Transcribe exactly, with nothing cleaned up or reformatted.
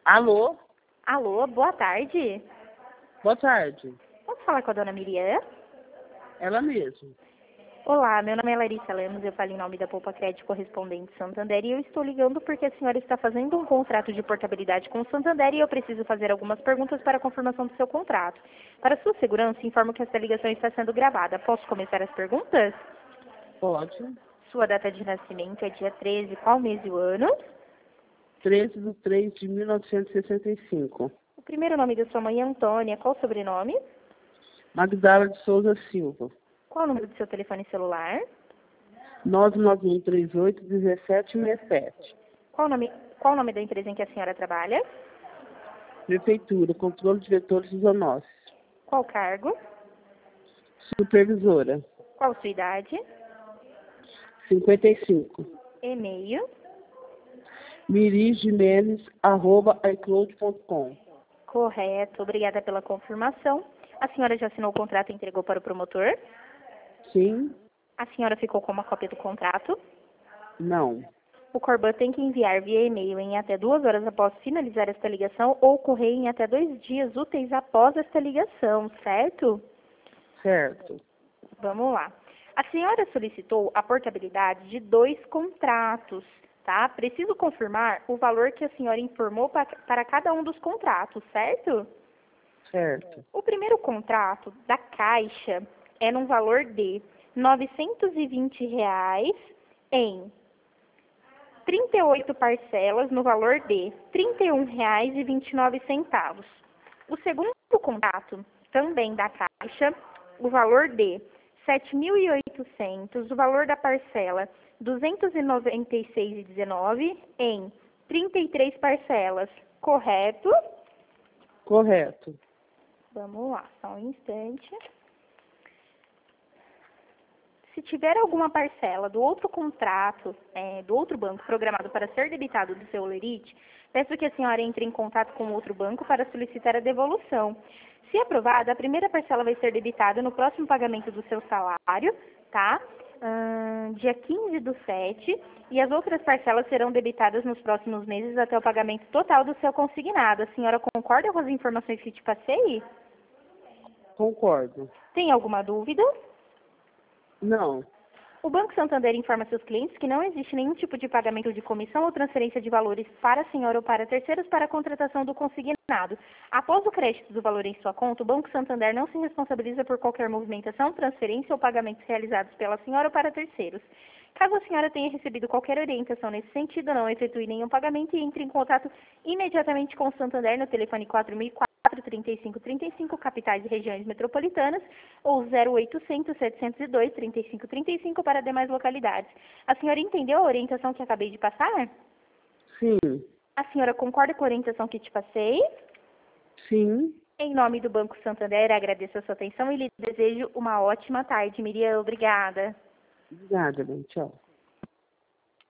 Alô? Alô, boa tarde. Boa tarde. Posso falar com a dona Miriam? Ela mesma. Olá, meu nome é Larissa Lemos, eu falo em nome da Poupa Crédito Correspondente Santander e eu estou ligando porque a senhora está fazendo um contrato de portabilidade com o Santander e eu preciso fazer algumas perguntas para a confirmação do seu contrato. Para sua segurança, informo que esta ligação está sendo gravada. Posso começar as perguntas? Pode. Sua data de nascimento é dia treze, qual mês e o ano? treze de três de mil novecentos e sessenta e cinco. O primeiro nome da sua mãe é Antônia, qual o sobrenome? Magdala de Souza Silva. Qual o número do seu telefone celular? nove nove um três oito um sete seis sete. Qual o nome, qual o nome da empresa em que a senhora trabalha? Prefeitura, controle de vetores e zoonoses. Qual o cargo? Supervisora. Qual sua idade? cinquenta e cinco. E-mail? mirigimenez arroba icloud ponto com. Correto, obrigada pela confirmação. A senhora já assinou o contrato e entregou para o promotor? Sim? A senhora ficou com uma cópia do contrato? Não. O Corban tem que enviar via e-mail em até duas horas após finalizar esta ligação ou correio em até dois dias úteis após esta ligação, certo? Certo. Vamos lá. A senhora solicitou a portabilidade de dois contratos, tá? Preciso confirmar o valor que a senhora informou pa- para cada um dos contratos, certo? Certo. O primeiro contrato da Caixa é num valor de novecentos e vinte reais em trinta e oito parcelas no valor de trinta e um reais e vinte e nove centavos. O segundo contrato, também da Caixa, o valor de sete mil e oitocentos, o valor da parcela duzentos e noventa e seis reais e dezenove centavos em trinta e três parcelas. Correto? Correto. Vamos lá, só um instante. Se tiver alguma parcela do outro contrato, é, do outro banco programado para ser debitado do seu Olerite, peço que a senhora entre em contato com o outro banco para solicitar a devolução. Se aprovada, a primeira parcela vai ser debitada no próximo pagamento do seu salário, tá? Ahn, dia quinze do sete, e as outras parcelas serão debitadas nos próximos meses até o pagamento total do seu consignado. A senhora concorda com as informações que te passei? Concordo. Tem alguma dúvida? Não. O Banco Santander informa seus clientes que não existe nenhum tipo de pagamento de comissão ou transferência de valores para a senhora ou para terceiros para a contratação do consignado. Após o crédito do valor em sua conta, o Banco Santander não se responsabiliza por qualquer movimentação, transferência ou pagamentos realizados pela senhora ou para terceiros. Caso a senhora tenha recebido qualquer orientação nesse sentido, não efetue nenhum pagamento e entre em contato imediatamente com o Santander no telefone quatro mil e quatro, trinta e cinco trinta e cinco, capitais e regiões metropolitanas, ou zero oitocentos, setecentos e dois, trinta e cinco trinta e cinco para demais localidades. A senhora entendeu a orientação que acabei de passar? Sim. A senhora concorda com a orientação que te passei? Sim. Em nome do Banco Santander, agradeço a sua atenção e lhe desejo uma ótima tarde, Miriam. Obrigada. Obrigada, bem. Tchau.